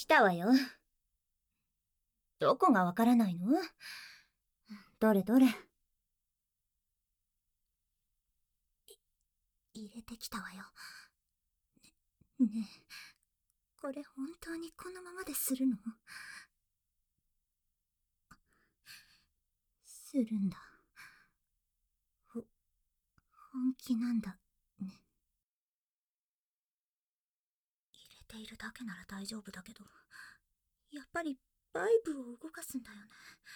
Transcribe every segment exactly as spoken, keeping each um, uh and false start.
来たわよ。どこがわからないの？どれどれ。入れてきたわよ。ね、ねえ、これ本当にこのままでするの？するんだ。ほ、本気なんだね。入れているだけなら大丈夫だけど、やっぱりバイブを動かすんだよね。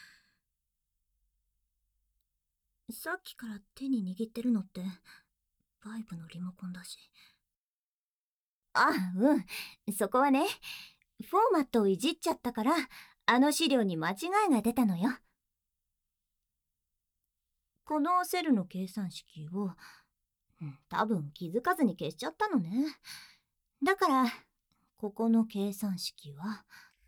さっきから手に握ってるのってバイブのリモコンだし。あ、うん。そこはね、フォーマットをいじっちゃったから、あの資料に間違いが出たのよ。このセルの計算式を、うん、多分気づかずに消しちゃったのね。だから、ここの計算式は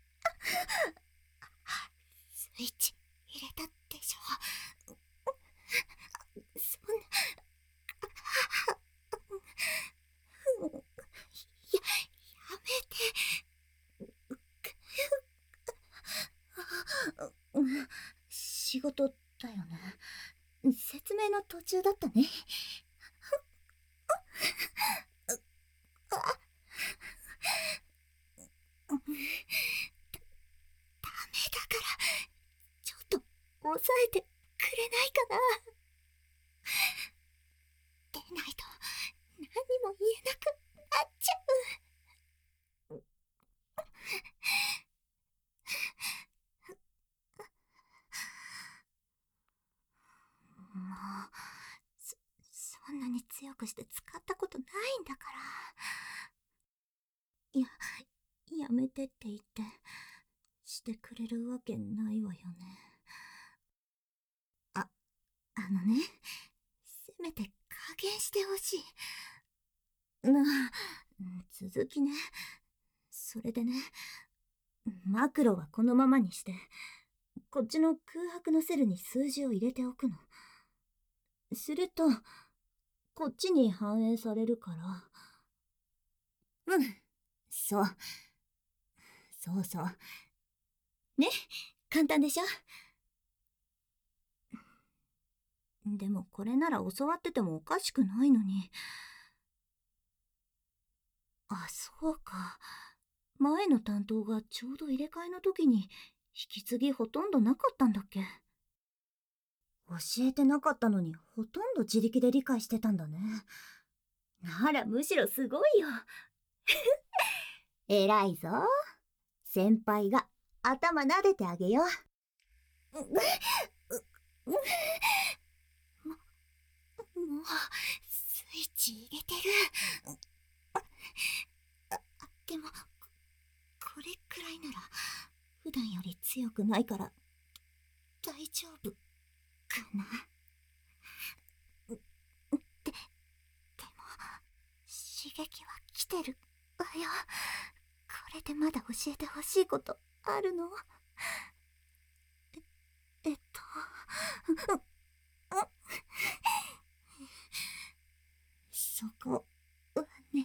スイッチ入れたでしょ。そんな、や、やめて。仕事だよね。説明の途中だったね。ダメだから、ちょっと抑えてくれないかな。出ないと何も言えなくなっちゃう。もう、そ、そんなに強くして使ったことないんだから。や、やめてって言って、してくれるわけないわよね。あ、あのね、せめて加減してほしい。なあ、続きね。それでね、マクロはこのままにして、こっちの空白のセルに数字を入れておくの。すると、こっちに反映されるから。うん、そう。そうそう。ね、簡単でしょ？でもこれなら教わっててもおかしくないのに。あ、そうか。前の担当がちょうど入れ替えの時に引き継ぎほとんどなかったんだっけ？教えてなかったのにほとんど自力で理解してたんだね。ならむしろすごいよ。偉いぞ。先輩が頭撫でてあげよう。も、もう、スイッチ入れてる。でも、これくらいなら、普段より強くないから、大丈夫、かな。で、でも、刺激は来てるわよ。これでまだ教えてほしいことあるの？え、えっと、そこはね、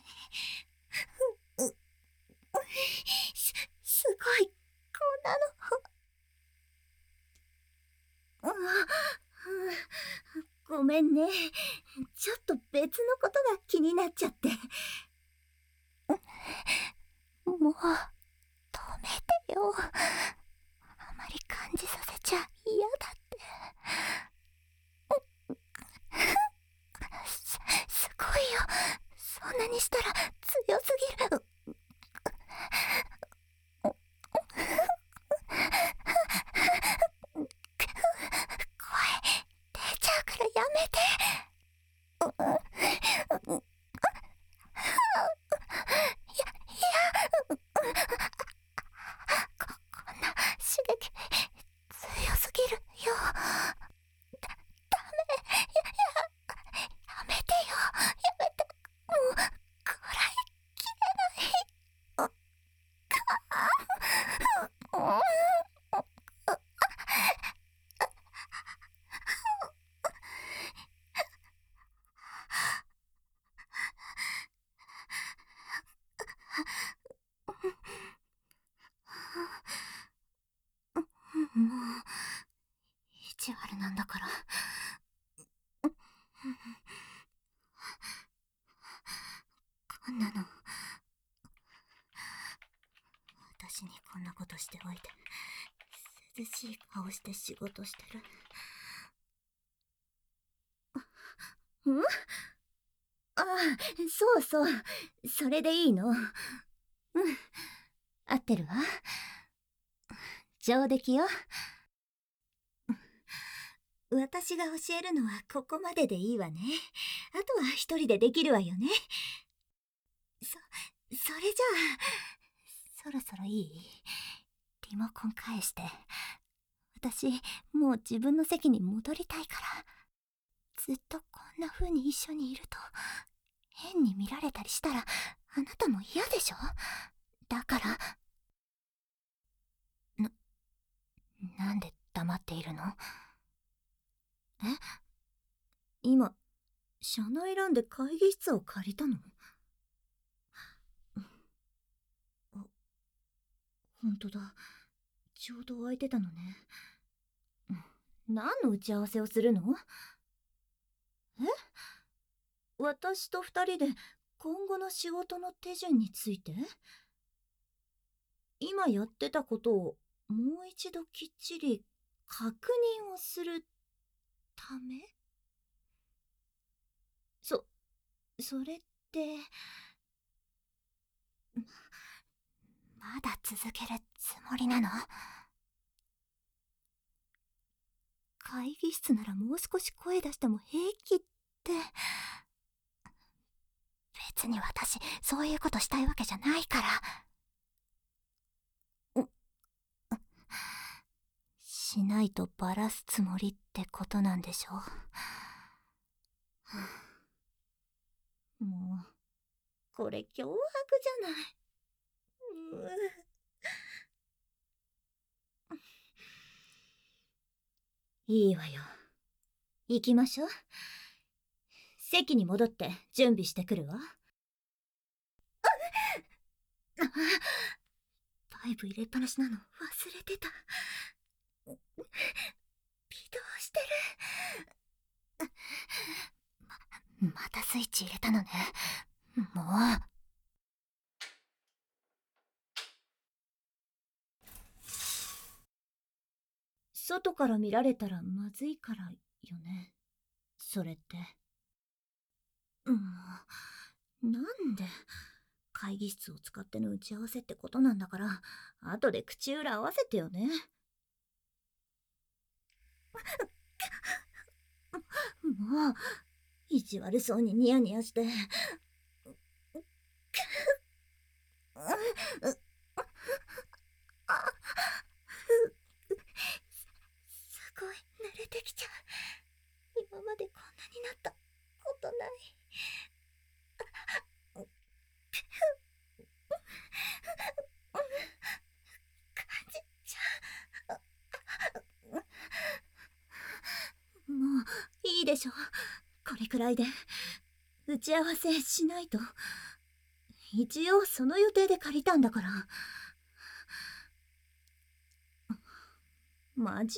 す、すごい、こんなの。ごめんね。ちょっと別のことが気になっちゃって。もう、止めてよ。あまり感じさせちゃ嫌だって。す、すごいよ。そんなにしたら強すぎる。声出ちゃうからやめて。いや、いや、こ、こんな刺激強すぎるよ。だ、ダメ。や、や、やめてよ。やめて。もう、こらえきれない。 ことしておいて、涼しい顔して仕事してる。ん？ああ、そうそう。それでいいの。うん。合ってるわ。上出来よ。私が教えるのはここまででいいわね。あとは一人でできるわよね。そ、それじゃあ、そろそろいい？リモコン返して。私、もう自分の席に戻りたいから。ずっとこんな風に一緒にいると、変に見られたりしたら、あなたも嫌でしょ？だから。な、なんで黙っているの？え？今、社内欄で会議室を借りたの？あ、ほんとだ。ちょうど空いてたのね。何の打ち合わせをするの？え？私と二人で今後の仕事の手順について？今やってたことをもう一度きっちり確認をするため？そ、それって、まだ続けるつもりなの？会議室ならもう少し声出しても平気って。別に私、そういうことしたいわけじゃないから。んしないとバラすつもりってことなんでしょう。もう、これ脅迫じゃない。ういいわよ。行きましょう。席に戻って準備してくるわ。パイプ入れっぱなしなの忘れてた。微動してる。ま、またスイッチ入れたのね。もう。外から見られたらまずいからよね。それって。もう、なんで、会議室を使っての打ち合わせってことなんだから、後で口裏合わせてよね。もう、意地悪そうにニヤニヤして。すごい濡れてきちゃう。今までこんなになったことない。感じちゃう。もういいでしょ。これくらいで打ち合わせしないと。一応その予定で借りたんだから。真面目って、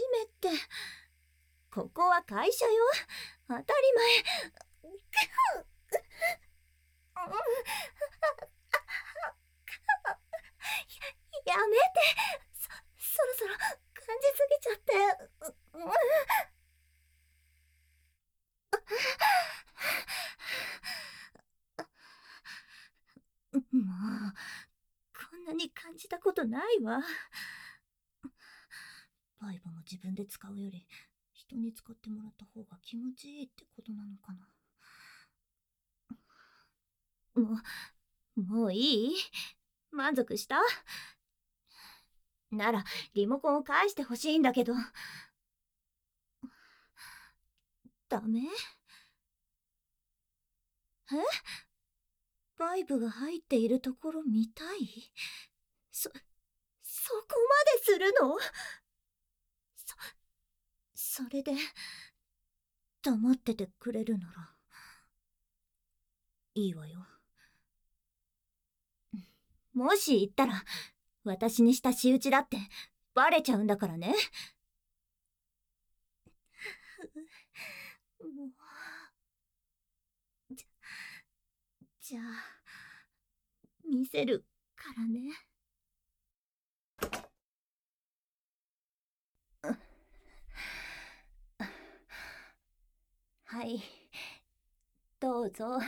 ここは会社よ。当たり前。や、やめて。そ、そろそろ感じすぎちゃって。もう、こんなに感じたことないわ。バイブも自分で使うより、人に使ってもらった方が気持ちいいってことなのかな。もう、もういい？満足した？なら、リモコンを返してほしいんだけど。ダメ？え？バイブが入っているところ見たい？そ、そこまでするの？そ、それで、黙っててくれるなら、いいわよ。もし言ったら、私にした仕打ちだって、バレちゃうんだからね。もう、じゃ、じゃあ、見せるからね。 はい、どうぞ。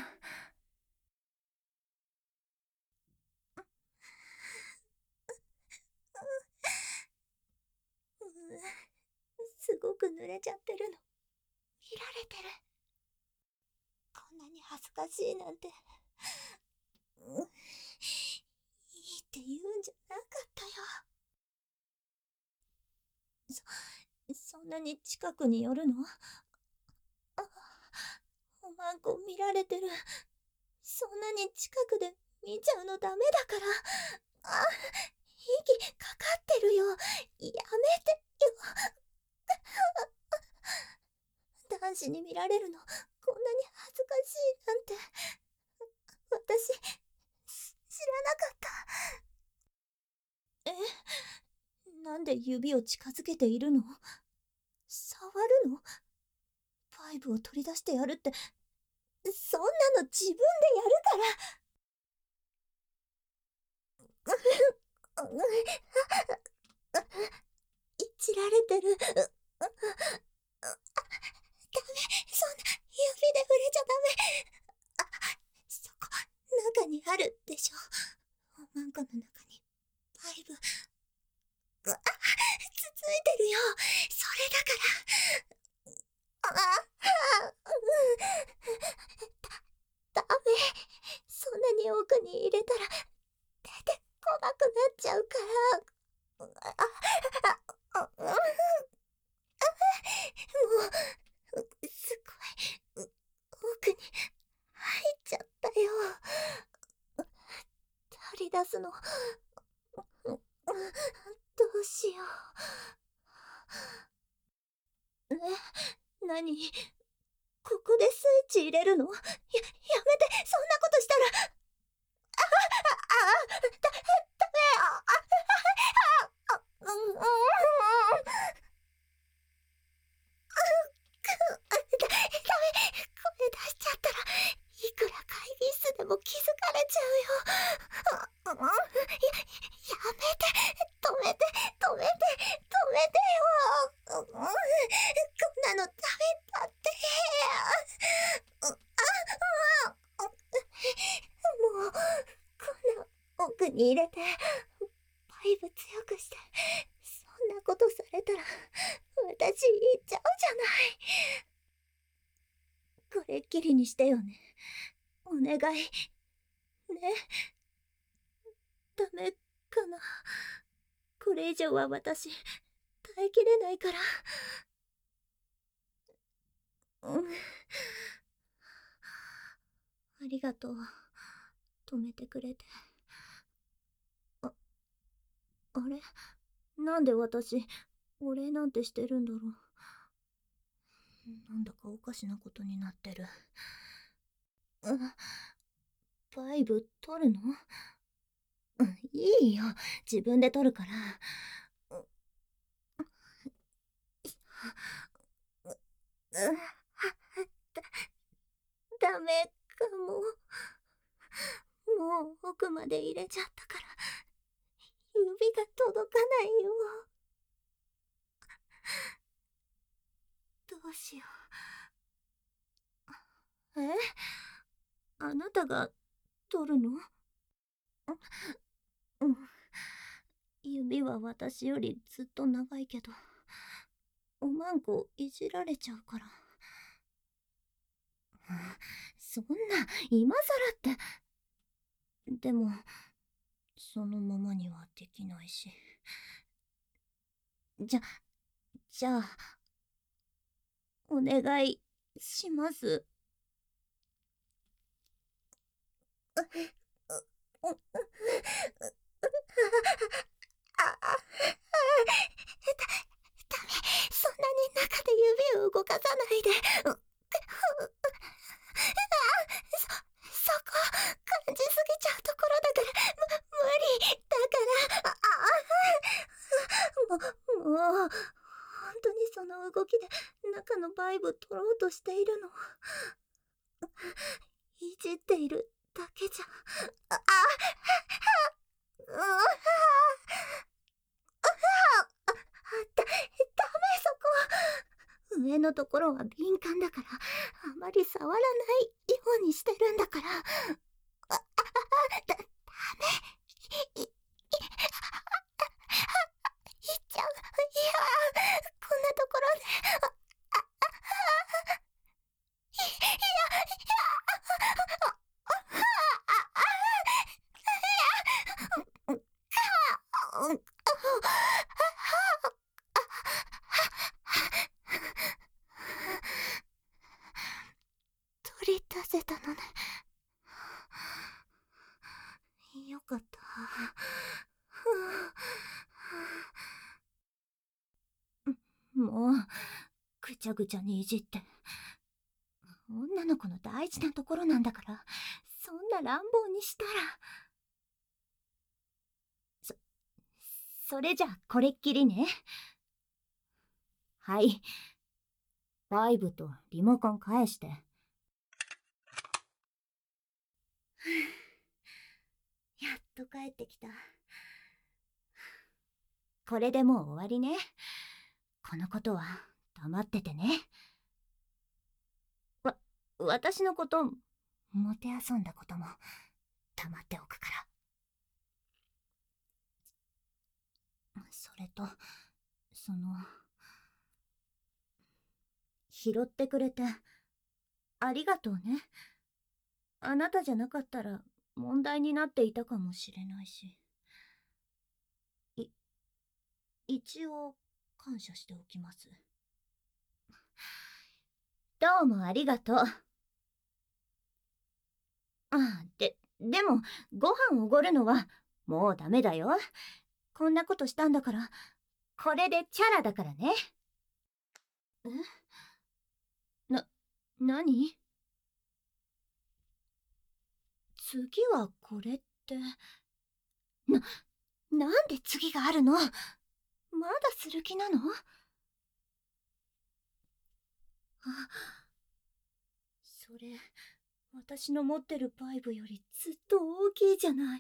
ううすごく濡れちゃってるの。見られてる。こんなに恥ずかしいなんて。ういいって言うんじゃなかったよ。そ、そんなに近くに寄るの？あ、おまんこ見られてる。そんなに近くで見ちゃうのダメだから。あ、息かかってるよ。やめてよ。男子に見られるの、こんなに恥ずかしいなんて。私、し知らなかった。え、なんで指を近づけているの？触るの？ファイブを取り出してやるって、そんなの自分でやるから。いじられてる。ダメ、そんな指で触れちゃダメ。あ、そこ、中にあるでしょ。おまんこの中に、ファイブ。あ、つついてるよ。それだから。ああ、だ、ダメ。そんなに奥に入れたら、出てこなくなっちゃうから。あ、あ、あ、もう、すごい、奥に入っちゃったよ。取り出すの、どうしよう。え、なに？ここでスイッチ入れるの？や、やめて、そんなことしたら。あ、あ、あ、だ、ダメ、あ、あ、あ、うん、うん、うん、ダメ、声出しちゃったら、いくら会議室でも気づかれちゃうよ。あ、うん、や、やめて、止めて、止めて、止めてよ。うん、こんなのダメだって。あ、あ、あ、もう、こんな奥に入れて、パイプ強くして、そんなことされたら、私行っちゃうじゃない。これっきりにしてよね。お願い。ね。ダメかな。これ以上は私、耐えきれないから。うん。ありがとう。止めてくれて。あ、あれ？なんで私、お礼なんてしてるんだろう。なんだかおかしなことになってる。うん。バイブ取るの？うん、いいよ。自分で取るから。うん、だ、ダメかも。もう奥まで入れちゃったから、指が届かないよ。どうしよう。え？あなたが取るの？うん。指は私よりずっと長いけど、おまんこいじられちゃうから。そんな、今更って。でも、そのままにはできないし。じゃ、じゃあ、お願いします。あ、あ、あ、だ、ダメ。そんなに中で指を動かさないで。う、う、そ、そこ、感じすぎちゃうところだから、む、無理。だから、あ、あ、も、もう、本当にその動きで中のバイブ取ろうとしているの？いじっているだけじゃ。あ、あ、うわ、だ、ダメそこ。上のところは敏感だから、 あまり触らないようにしてるんだから。あ、あ、あ、だ、ダメ。い、い、い、いっちゃう。いや、こんなところで。あ、あ、い、いや、いや、あ、あ、あ、いや、うん、取り出せたのね。よかった。もう、ぐちゃぐちゃにいじって。女の子の大事なところなんだから、そんな乱暴にしたら。そ、それじゃあこれっきりね。はい。バイブとリモコン返して。やっと帰ってきた。これでもう終わりね。このことは黙っててね。わ、私のこと、もてあそんだことも黙っておくから。それと、その、拾ってくれて、ありがとうね。あなたじゃなかったら問題になっていたかもしれないし。い、一応、感謝しておきます。どうもありがとう。あ、で、でも、ご飯おごるのは、もうダメだよ。こんなことしたんだから、これでチャラだからね。え？な、なに？次はこれって。な、なんで次があるの？まだする気なの？あ、それ、私の持ってるバイブよりずっと大きいじゃない。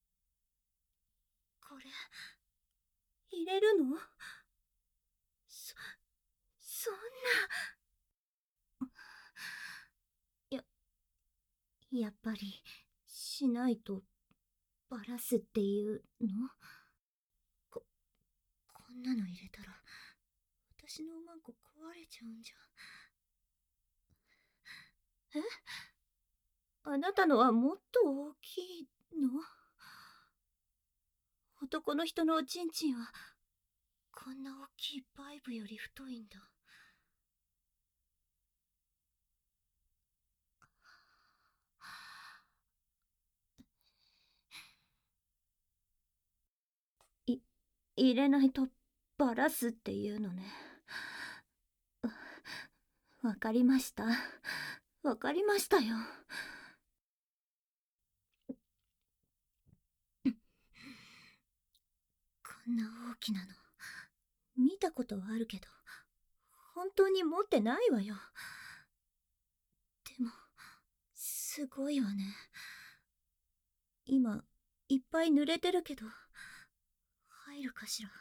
これ、入れるの？そ、そんな。や、やっぱり、しないと、バラすっていうの？こ、こんなの入れたら、私のマンコ壊れちゃうんじゃ。え？あなたのはもっと大きいの？男の人のおちんちんは、こんな大きいバイブより太いんだ。い、入れないとバラすっていうのね。わかりました。わかりましたよ。こんな大きなの、見たことはあるけど、本当に持ってないわよ。でも、すごいわね。今、いっぱい濡れてるけど、入るかしら。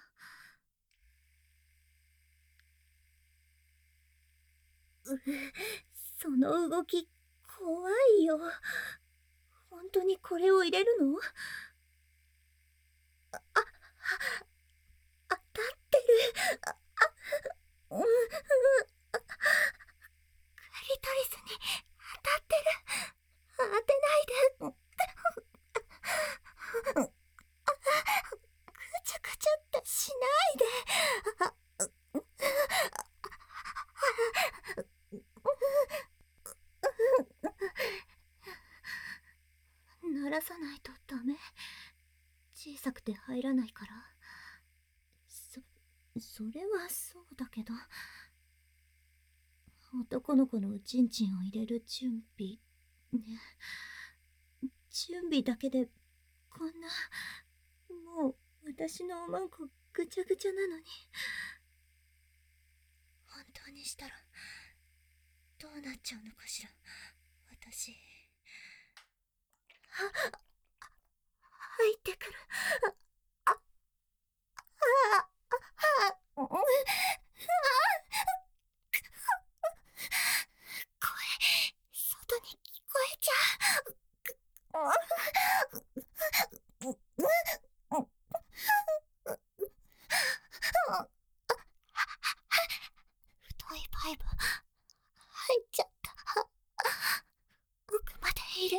う、その動き、怖いよ。本当にこれを入れるの？あ、あ、当たってる。あ、あ、うん、うん、あ、クリトリスに当たってる。当てないで。ぐちゃぐちゃってしないで。あ、鳴らさないとダメ？小さくて入らないから。そ、それはそうだけど。男の子のおちんちんを入れる準備ね。準備だけでこんな、もう私のおまんこぐちゃぐちゃなのに。本当にしたらどうなっちゃうのかしら、私。あ、入ってくる。あ、あ、あ、あ、うん、こ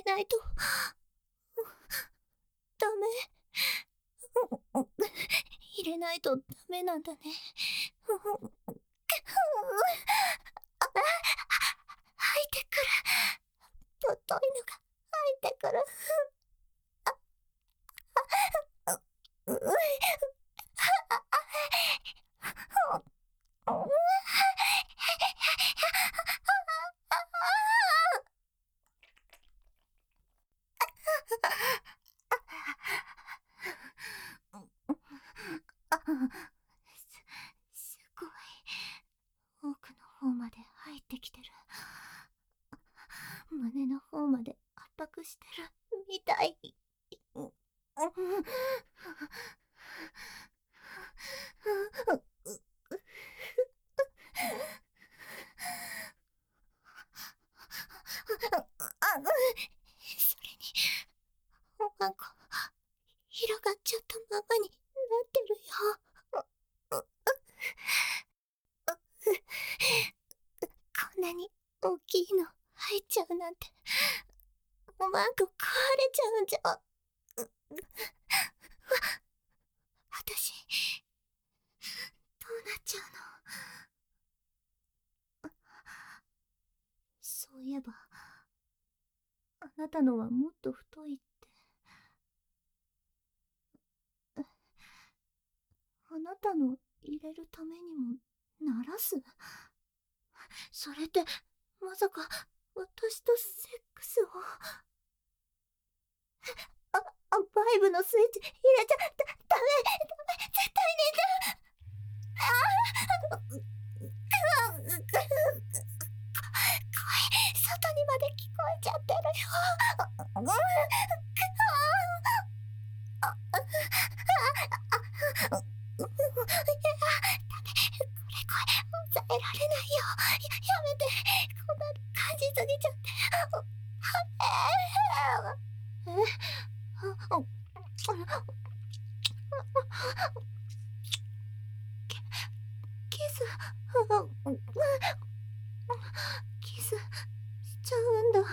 ないと。ダメ。入れないとダメなんだね。入ってくる。ぶっといのが入ってくる。ううす、すごい。奥の方まで入ってきてる。胸の方まで圧迫してるみたい。それに、おまんこ、広がっちゃったままになってるよ。こんなに大きいの入っちゃうなんて、おまんこ壊れちゃうんじゃ。あたし、どうなっちゃうの？そういえば、あなたのはもっと太いって。あなたの入れるためにも鳴らす？それって、まさか、私とセックスを。あ、あ、バイブのスイッチ入れちゃ、だ、ダメ、ダメ、絶対にだ。ああ、声、外にまで聞こえちゃってるよ。抑えられないよ。や、やめて。こんな感じすぎちゃって。ええあ、キス、キスしちゃうんだ。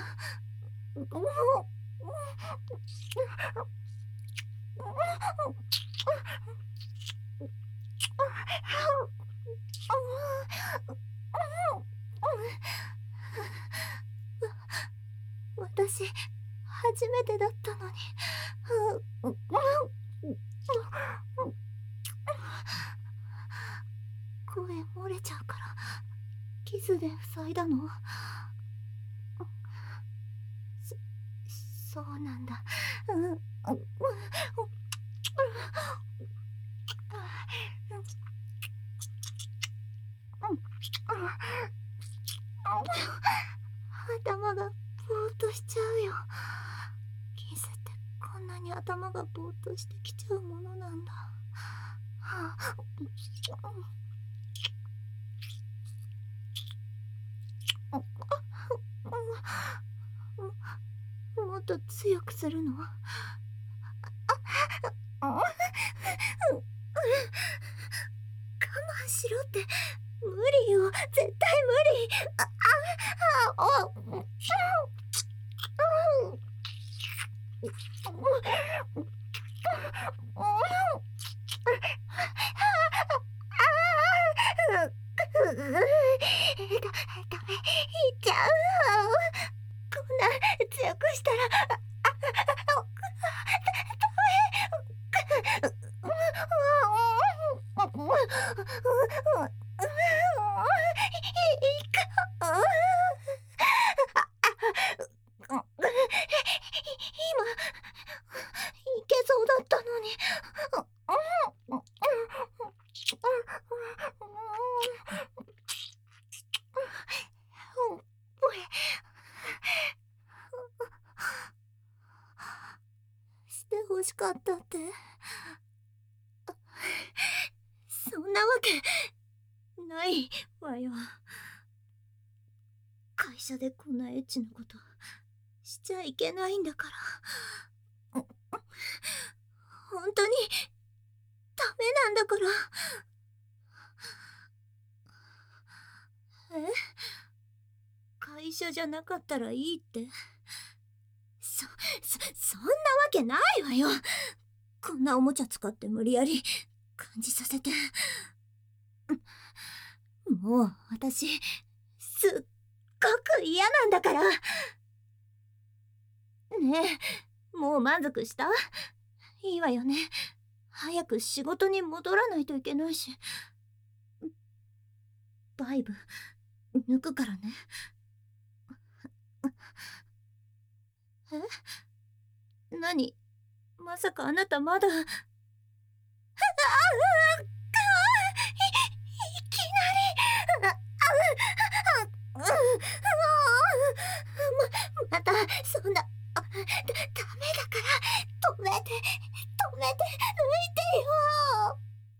私、初めてだったのに。声漏れちゃうから、キスで塞いだの？そ、そうなんだ。頭がぼーっとしちゃうよ。キスってこんなに頭がぼーっとしてきちゃうものなんだ。はあ、も、もっと強くするの？我慢しろって。無理よ、絶対無理。あ、あ、あ、あ、だ、ダメ、言っちゃう。こんな強くしたら、あ、あ、ダメ。今、いけそうだったのに。して欲しかったって。そんなわけないわよ。会社でこんなエッチなことしちゃいけないんだから。本当にダメなんだから。え？会社じゃなかったらいいって？ そんなわけないわよ。こんなおもちゃ使って無理やり感じさせて。もう私、すっごく嫌なんだから。ねえ、もう満足した？いいわよね。早く仕事に戻らないといけないし。バイブ、抜くからね。え？何？まさかあなたまだ。ああ、い、いきなり。あ、あ、あ、あ、ま、また、そんな、あ、だ、ダメだから、止めて、止めて、抜いてよ。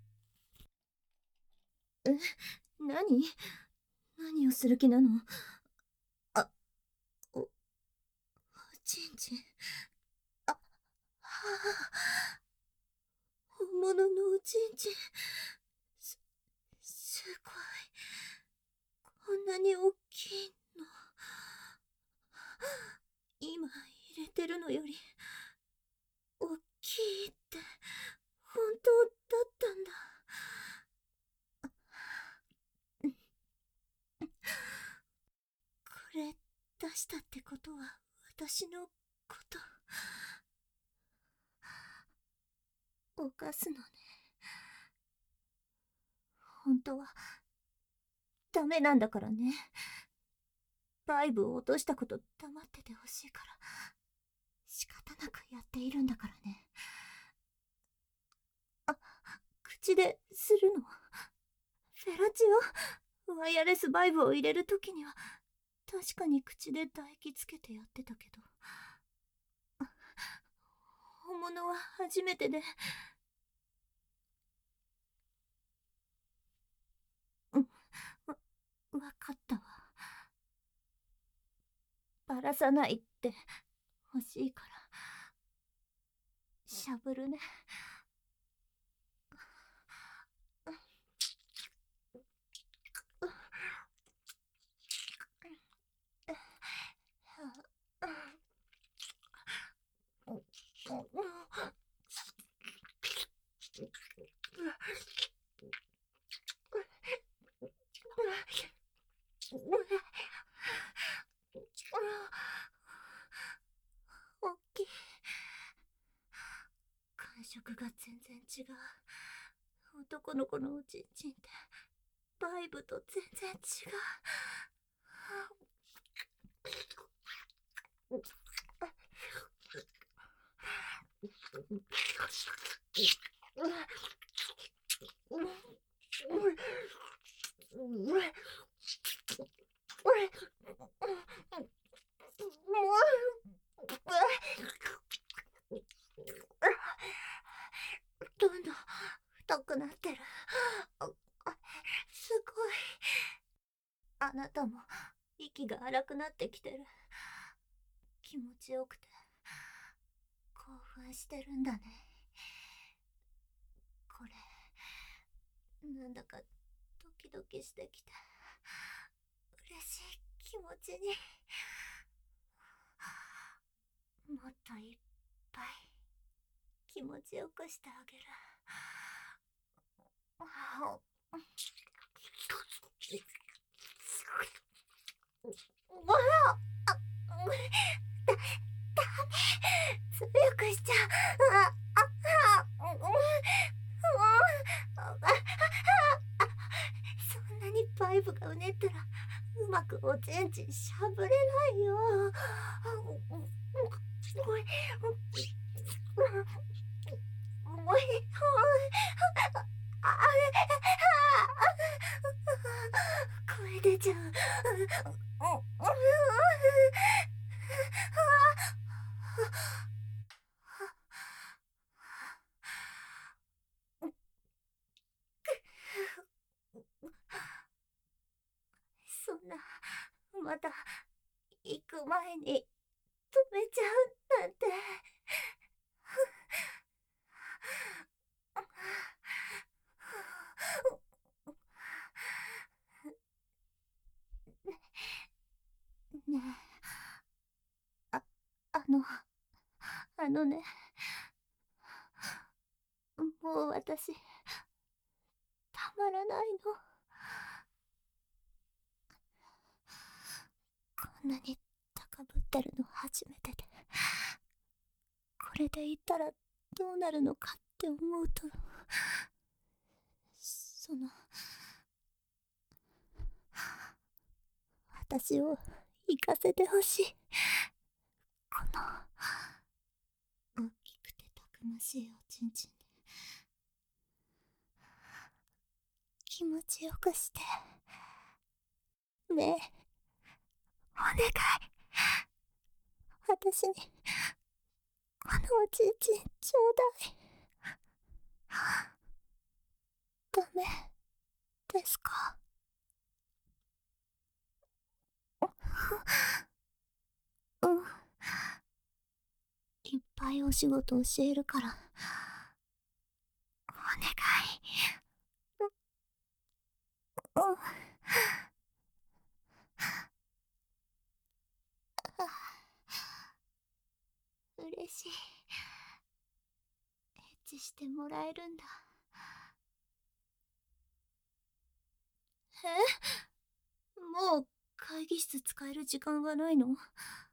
え、何？何をする気なの？あ、お、おちんちん。あ、はあ、本物のおちんちん。す、すごい。こんなに大きいの。今入れてるのより、大きいって、本当だったんだ。これ、出したってことは、私のこと、犯すのね。本当は、ダメなんだからね。バイブを落としたこと黙っててほしいから、仕方なくやっているんだからね。あ、口でするの？フェラチオ、ワイヤレスバイブを入れるときには、確かに口で唾液つけてやってたけど、本物は初めてで。うん、わ、わかったわ。バラさないって欲しいから、しゃぶるね。大きい。感触が全然違う。男の子のおちんちんってバイブと全然違う。どんどん太くなってる。すごい。あなたも息が荒くなってきてる。気持ちよくて興奮してるんだね。これ、なんだかドキドキしてきて、嬉しい気持ちに。もっといっぱい気持ちよくしてあげる。ほら、あ、だ、ダメ。強くしちゃう。あ、あ、あ、うん、うん、あ、あ、そんなにバイブがうねったら、うまくおちんちんしゃぶれないよ。おい、おい、あ、声出ちゃう。そんな、また行く前に止めちゃうなんて。ねえ、あ、あの、 あのね、もう私、たまらないの。こんなに高ぶってるの初めてで、これでいったらどうなるのかって思うと、その、私を行かせてほしい。この、大きくてたくましいおちんちんで、気持ちよくして。ねえ、お願い。私に、このおちんちんちょうだい。ダメですか？うん。いっぱいお仕事教えるから、お願い。うん。嬉しい。エッチしてもらえるんだ。え？もう会議室使える時間がないの？もう、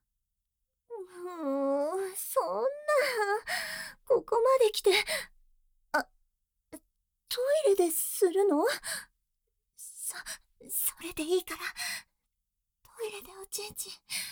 そんな、ここまで来て、あ、トイレでするの？そ、それでいいから、トイレでおちんちん、